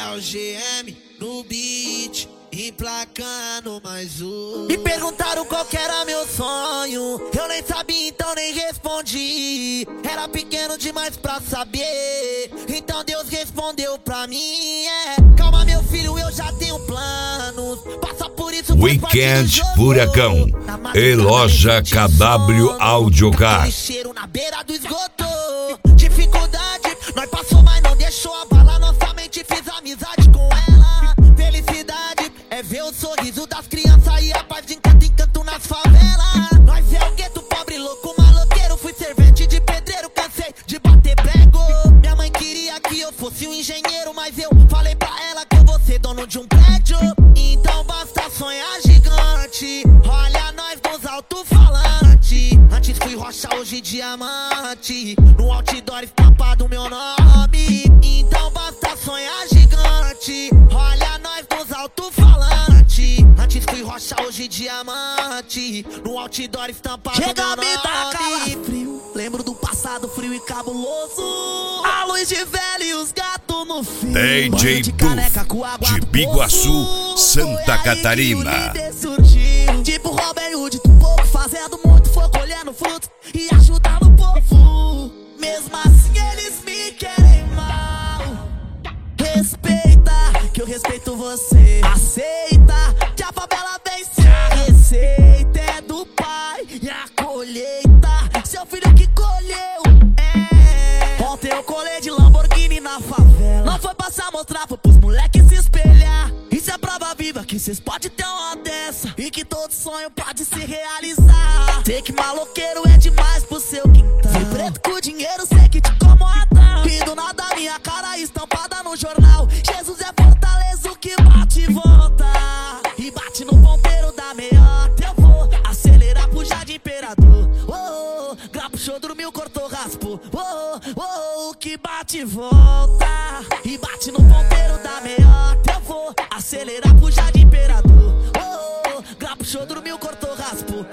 É o GM no beat, emplacando mais um. Me perguntaram qual que era meu sonho, eu nem sabia, então nem respondi. Era pequeno demais pra saber, então Deus respondeu pra mim. Calma meu filho, eu já tenho planos. Passa por isso. Weekend Furacão e loja KW Audiocar. Cheiro na beira do esgoto. Dificuldade, nós passou, mas não deixou abalar nossa mente. Fiz amizade com ela. Felicidade é ver o sorriso das crianças e a paz de encanto em canto nas favelas. Nós é o gueto, pobre, louco, maloqueiro. Fui servente de pedreiro, cansei de bater prego. Minha mãe queria que eu fosse um engenheiro, mas eu falei pra ela que eu vou ser dono de um prédio. Então basta sonhar gigante, olha nós nos alto-falantes. Antes fui rocha, hoje diamante, no outdoor estampado meu nome. Então basta sonhar gigante, olha nós nos alto-falantes. Antes fui rocha, hoje diamante, no outdoor estampado meu nome. Chega, me dá frio, lembro do passado frio e cabuloso. A luz de velho e os gatos no fio. DJ Duff, de Biguaçu, Santa Catarina. Tipo Robin Hood, tu pouco fazendo muito, foi colhendo frutos e ajudando o povo. Mesmo assim eles me querem mal. Respeita, que eu respeito você. Aceita, que a favela vence. A receita é do pai e a colheita seu filho que colheu. Ontem eu colei de Lamborghini na favela. Não foi passar mostrar, foi pros moleques se espelhar. Isso é prova viva que cês podem ter uma dessa e que todo sonho pode se realizar. Sei que maloqueiro é demais pro seu quintal. Fui preto com dinheiro, sei que te incomoda. E do nada minha cara estampada no jornal. Jesus é fortaleza, o que bate e volta. E bate no ponteiro da meiota. Eu vou acelerar pro Jardim Imperador. Oh, grapo, show, dormiu, cortou, raspou. Oh, o que bate e volta. E bate no ponteiro da meiota. Eu vou acelerar pro Jardim Imperador. Oh, grapo, show, dormiu, cortou, raspou.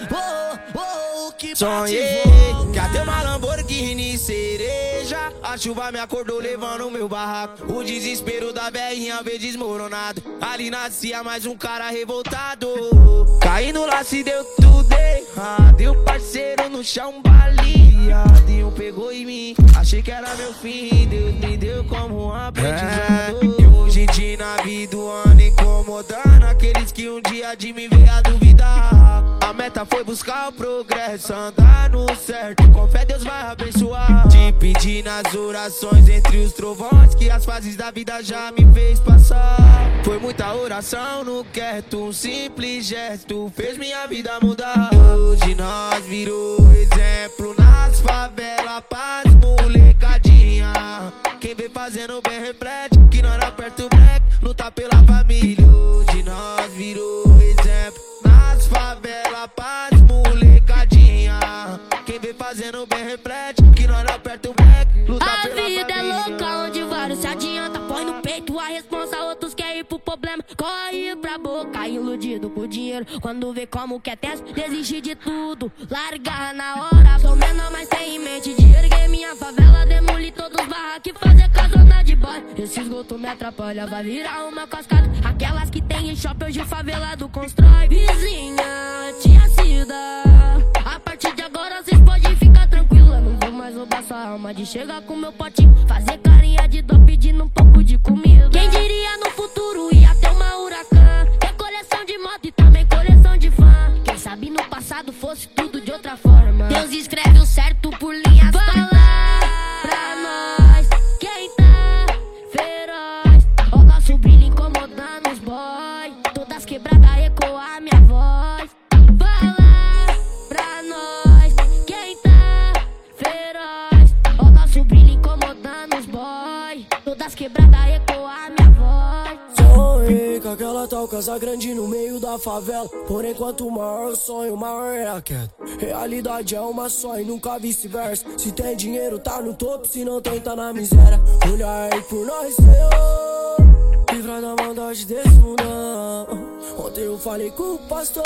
Oh, que sonhei, cadê uma Lamborghini cereja? A chuva me acordou levando o meu barraco. O desespero da velhinha veio desmoronado. Ali nascia mais um cara revoltado. Caindo lá se deu tudo errado. E o parceiro no chão baleado. E um pegou em mim, achei que era meu fim. Deus me deu como um aprendizado. E hoje de nave do ano incomodando aqueles que um dia de mim veio a duvidar. A meta foi buscar o progresso, andar no certo. Com fé Deus vai abençoar. Te pedir nas orações entre os trovões que as fases da vida já me fez passar. Foi muita oração no quieto, um simples gesto fez minha vida mudar. Hoje nós virou exemplo nas favelas, paz, molecadinha. Quem vem fazendo bem reflete que nós aperta o black, luta pela família. Hoje nós virou exemplo nas favelas, paz, molecadinha. Quem vem fazendo bem reflete que nós aperta o black, luta pela família. A vida é louca onde vários se adianta, põe no peito a responsa, outros querem ir pro problema. Corre pra boca, iludido com dinheiro. Quando vê como quer teste, desiste de tudo, larga na hora. Sou menor, mas tem em mente de erguer minha favela, demolir todos os barracos e fazer casona de boy. Esse esgoto me atrapalha, vai virar uma cascata. Aquelas que tem em shopping hoje o favelado constrói. Vizinha, tia Cida, a partir de agora cês podem ficar tranquila. Não vou mais roubar sua alma de chegar com meu potinho, fazer carinha de dó pedindo um pouco de comida. Quem diria no futuro ia ter uma Huracan, ter coleção de moto e também coleção de fã. Quem sabe no passado fosse tudo de outra forma. Deus escreve o certo por linhas. Fala pra nós quem tá feroz. O nosso brilho incomodando os boys, todas quebradas ecoa a minha voz. Fala pra nós quem tá feroz. O nosso brilho incomodando os boys, todas quebradas ecoa a minha voz. Sonhei com aquela tal casa grande no meio da favela. Porém, quanto maior o sonho, maior é a queda. Realidade é uma só e nunca vice-versa. Se tem dinheiro, tá no topo, se não tem, tá na miséria. Olha aí por nós, Senhor, livra da maldade desse mundão. Ontem eu falei com o pastor,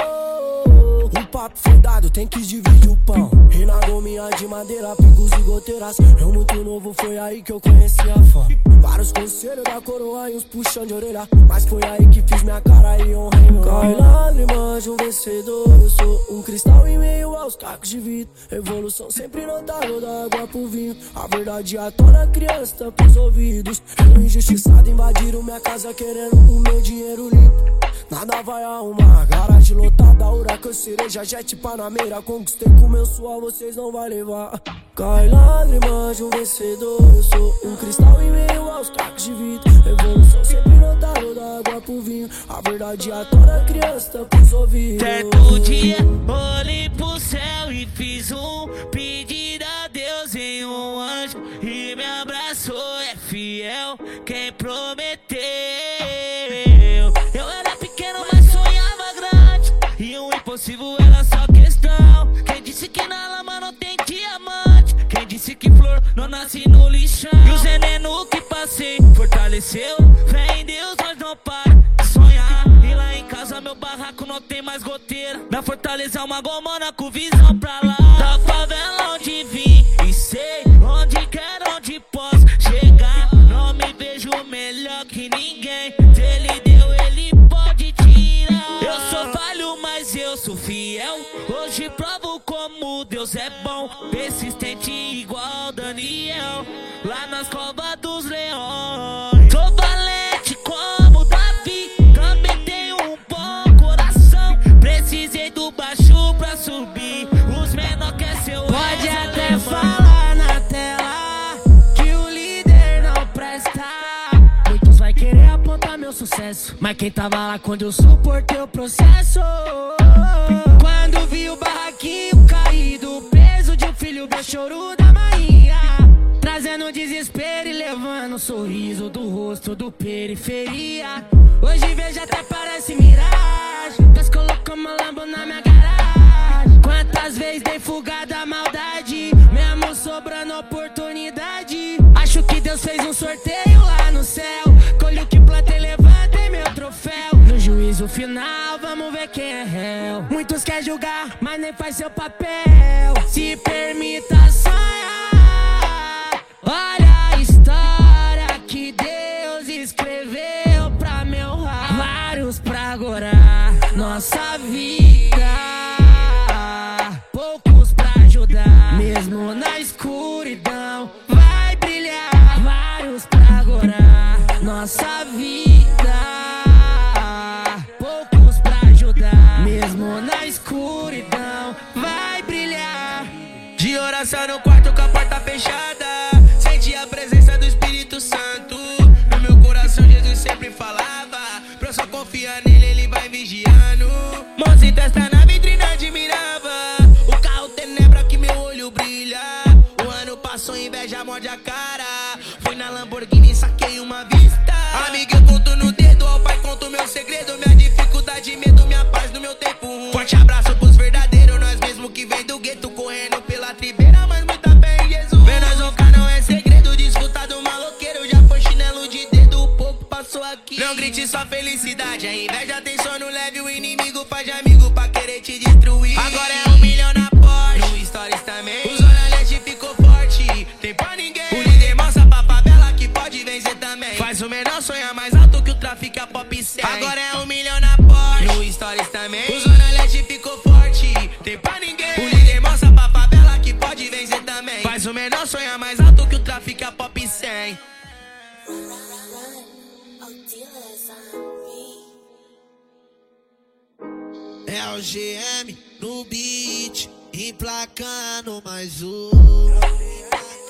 um papo fundado, tem que dividir o pão. E na gominha de madeira, pingos e goteiras. Eu muito novo, foi aí que eu conheci a fama. Vários conselho da coroa e uns puxão de orelha, mas foi aí que fiz minha cara e honrei meu nome. Cai lágrimas de um vencedor, eu sou um cristal em meio aos cacos de vidro. Evolução sempre notável da água pro vinho. A verdade atona criança, tampa os ouvidos. Eu injustiçado invadiram minha casa querendo o meu dinheiro limpo. Nada vai arrumar, garagem lotada, huracan, cereja, jet, panameira. Conquistei com meu suor, vocês não vai levar. Cai lágrimas de um vencedor, eu sou um cristal em meio aos cacos de vidro. Evolução sempre notável da água pro vinho. A verdade atona criança, tampa os ouvidos. Certo dia, olhei pro céu e fiz um pedido a Deus em um anjo e me abraçou, é fiel quem prometeu. Eu era pequeno, mas sonhava grande, e o impossível era só questão. Quem disse que na lama não tem diamante? Quem disse que flor não nasce no lixão? E o veneno que passei fortaleceu. Fé em Deus, nós não para de sonhar. E lá em casa meu barraco não tem mais goteira. Na Fortaleza uma gomona com visão pra lá. Da favela onde vim e sei onde quero, onde posso chegar. Não me vejo melhor que ninguém. Ele deu, ele pode tirar. Eu sou falho, mas eu sou fiel. Hoje provo como Deus é bom. Persistente igual Daniel, lá nas covas dos leões. Sou valente como Davi, também tenho um bom coração. Precisei do baixo pra subir, os menor quer ser o Pode até falar na tela que o líder não presta. Muitos vai querer apontar meu sucesso, mas quem tava lá quando eu suportei o processo? Quando vi o barraquinho caído, o peso de um filho, meu choro da Maria, trazendo desespero e levando um sorriso do rosto do periferia. Hoje vejo até parece miragem, Deus colocou uma Lambo na minha garagem. Quantas vezes dei fuga da maldade, mesmo sobrando oportunidade. Acho que Deus fez um sorteio lá no céu, colho o que plantei, levantei meu troféu. No juízo final, vamos ver quem é réu. Muitos querem julgar, mas nem faz seu papel. Se permita sonhar, olha a história que Deus escreveu pra me honrar. Vários pra agora, nossa vida, poucos pra ajudar. Mesmo na escuridão, vai brilhar. Vários pra agora, nossa vida, poucos pra ajudar. Mesmo na escuridão, vai brilhar. De oração no quarto com a porta fechada, senti a presença do Espírito Santo. No meu coração Jesus sempre falava, pra eu só confiar nele, ele vai vigiando. Mãos em testa na vitrine admirava, o carro tenebra que meu olho brilha. O ano passou, inveja morde a cara, fui na Lamborghini e saquei uma vista. Amiga, eu conto no dedo, ao pai conto meu segredo, minha dificuldade, medo, minha paz no meu tempo ruim. Forte abraço pros verdadeiros, nós mesmo que vem do gueto, correndo pela tribeira, mas muita fé em Jesus. Ver nós roncar não é segredo, desfrutar do maloqueiro, já foi chinelo de dedo, o pouco passou aqui. Não grite sua felicidade, a inveja tem sono leve, o inimigo faz de amigo pra querer te destruir. Agora é 1 milhão na Porsche, no Stories também, o Zona Leste ficou forte, tem pra ninguém. O líder mostra pra favela que pode vencer também, faz o menor sonhar mais alto que o tráfico é pop 100. Agora é 1 milhão na Porsche, no Stories também, o Zona Leste ficou forte, tem pra ninguém. O líder mostra pra favela que pode vencer também, faz o menor sonhar mais alto que o tráfico é pop 100. É o GM no beat, emplacando mais um.